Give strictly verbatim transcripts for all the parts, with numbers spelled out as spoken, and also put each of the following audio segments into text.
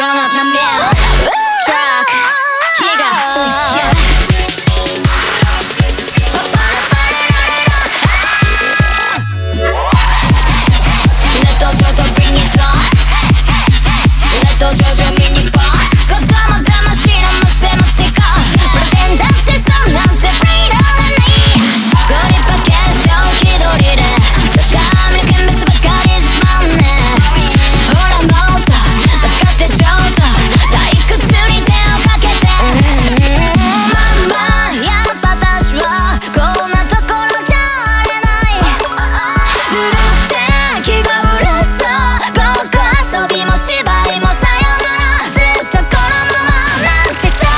up 난 bill truck 기가 yeah. Let the jojo bring it on Let the jojo mini bar 걷다 못다 마시라 무세 무티카 Pretend after some not to free the money 거리 밖에 쇼 기도리래 감리 큰 뱉어 바깥에 스마운네 호라 모터 다시 gat대 줘도 다 이 끝들이 되어가겠대 맘만 야마 받아줘 고나 또 꼴로 잘해나이 부르대 기가 울었어 거꾸서 비모시바리 모 사요나라 듣다 꼬는 맘아 나한테 사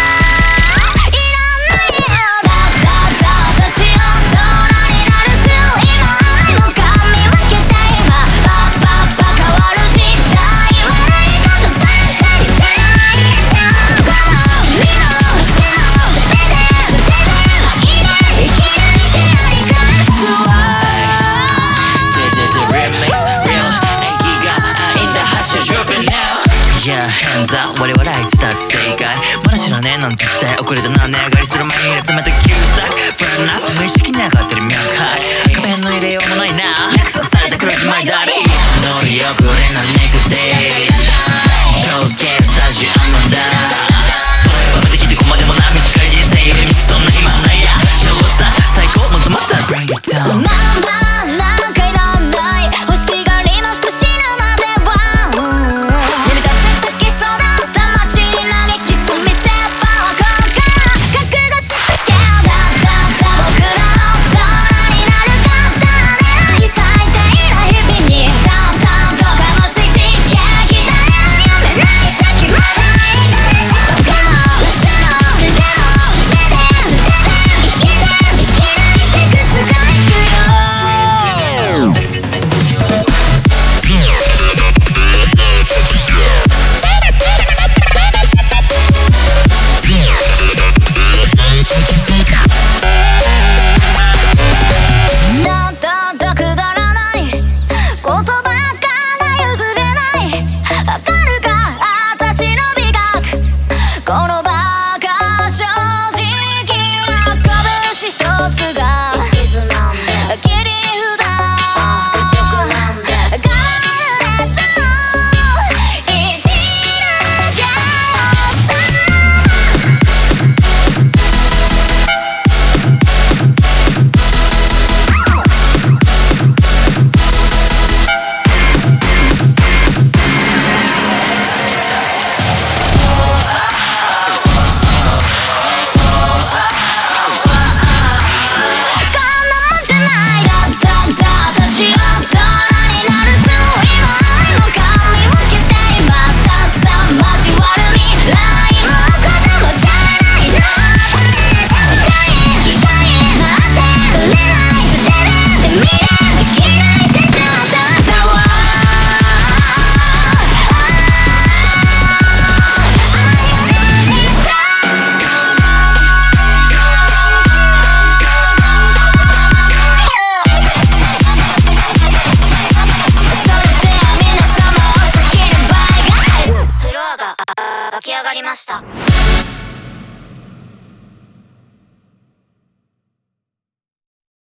이런 나이야 다다다 다시 어떠라니 나를 쓰今俺の髪分けて今パッパッパ変わる時代悪いことばっかりじゃないじゃんこの身の手の手で素手で入れ生き抜いてやり返すわ This is a remix, real 애기가 in the hot shit dropping now Yeah, hands up 我々はいつだって正解まだ知らねえなんて時代遅れたな値上がりする前に集めた旧作 Burn up 無意識に上が